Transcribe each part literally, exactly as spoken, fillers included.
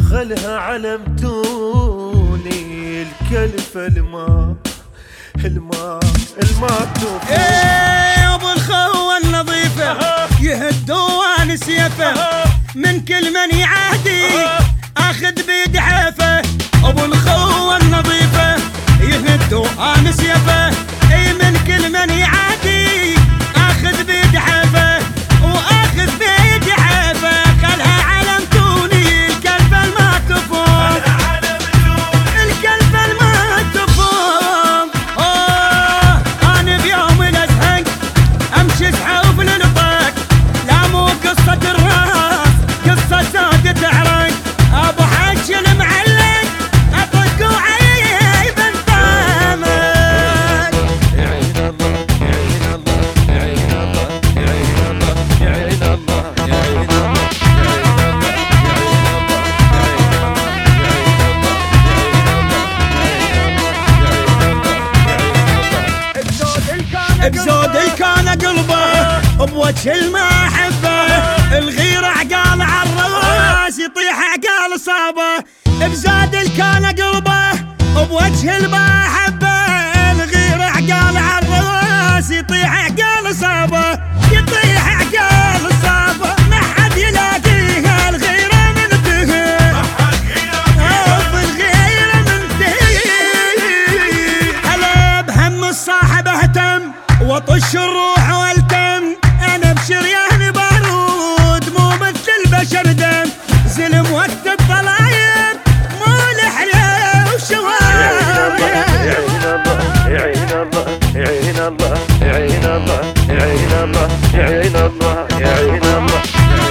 خلها علمتوني الكلفة الماء الماء الماء توفي. ايه ابو الخوة النظيفة يهدوا سيفه من كل من يعادي اخذ بيد حافه. ابو الخوة النظيفة يهدوا سيفه اي من كل من يعادي اخذ بيد حافه واخذ بيد حافه. خلها علمتوني الكلفة الما تفوق الكلفة الما تفوق. اوه انا بيوم الازهق امشي سحوف للطاق لا مو قصة الراس قصة سودة عراق. ابو حج المعلق اطق وعيب انطامك. يا عين الله يا عين الله يا عين الله يا عين الله يا عين الله يا عين الله بزود كان قلبه بوجه المحبة الغيرة عقال عالراس يطيح عقال صابه. بزود كان قلبه بوجه المحبة الغيرة عقال عالراس يطيح عقال صابه يطيح عقال صابه. ما حد يلاقيها الغيرة منتهي الغيرة منتهي. هلا بهم الصاحب اهتم وطش الروح والتم انا بشريان بارود مو مثل البشر دم. زلم وقت الضلايب مو لحية وشوارب. يا عين الله يا عين الله يا عين الله يا عين الله يا عين الله يا عين الله يا عين الله.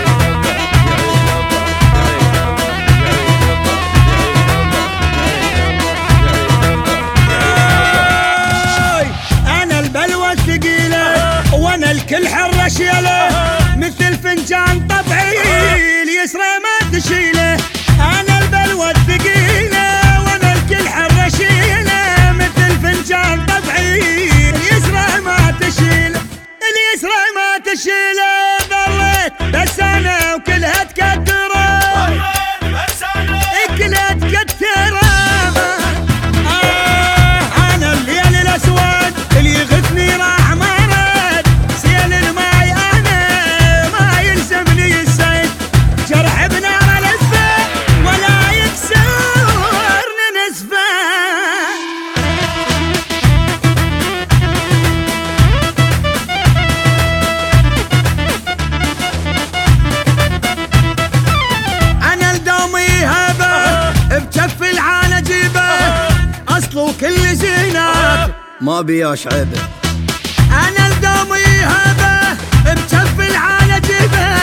انا البلوى الثقيلة وانا الكل حر شيله مثل فنجان طبعي اليسرى ما تشيله. انا البلوى الثقيلة وانا الكل حر شيله مثل فنجان طبعي اليسرى ما تشيله اليسرى ما تشيله. ضريت بس انا وكلها تكدره كلها تكدره. آه انا الليل الاسود اللي يغثني راح مرض سيل الماي انا ما يلزمني السيد جرح بنار الاسفه ولا يكسرني نسفه. انا الدومي هبه بجف العانه جيبه اصله كل زينات ما بياش عيبه. انا الدومي هبه بجف العانه جيبه